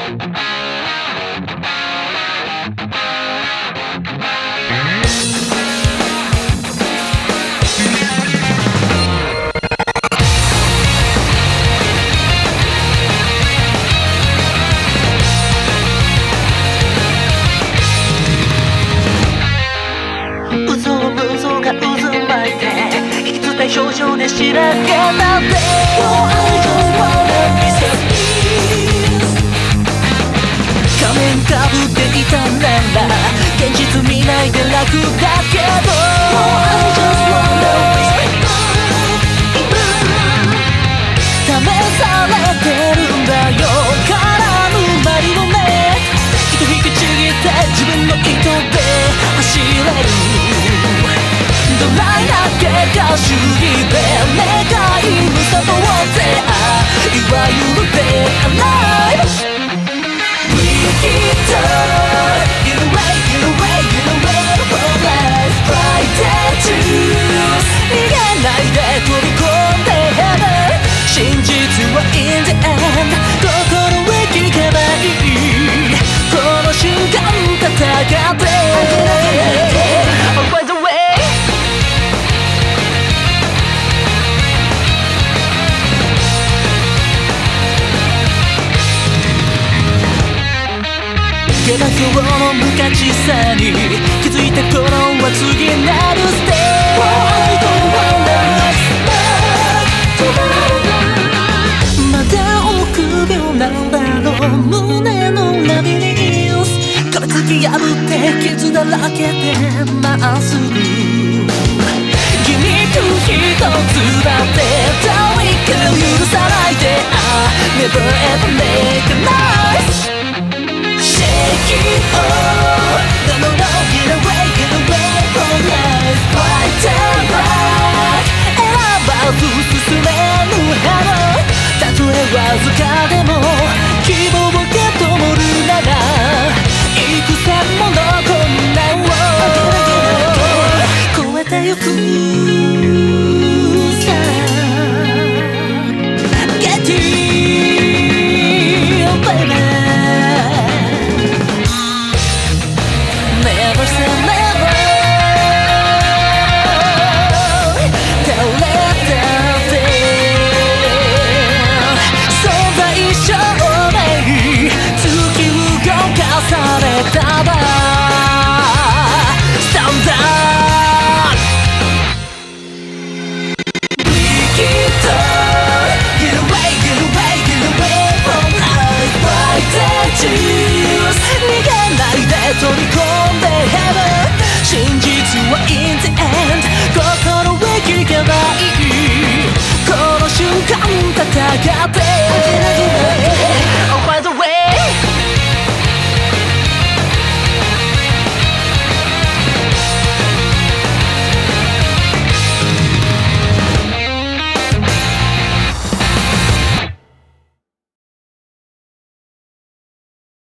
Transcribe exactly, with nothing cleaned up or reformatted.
表情で白髪なんて Oh, I just wanna be so pleased 仮面かぶっていたなら現実見ないで楽だけど Oh, I just wanna be so pleased 試されてるんだよ絡むマリオネ糸引きちぎって自分の糸で走れるドライな結果主義で願い無さとってあいわゆるデッドライブ We keep turn Get away, get away, get away from life Friday choose 逃げないで飛び込んで Heaven 真実は in the end 心へ聞けばいいこの瞬間戦って By the wayけど今日の無価値さに気づいた頃は次なるステージ まだ臆病なんだろう胸のラビリンス壁突き破って傷だらけでまっすぐギミック一つだって遠いく許さないで I never ever make a nice Shake it all No, no, no, get away, get away from life Fight and fight 選ばず進めぬ花たとえわずかでも希望を受け止めるなら幾千もの困難を越えてゆく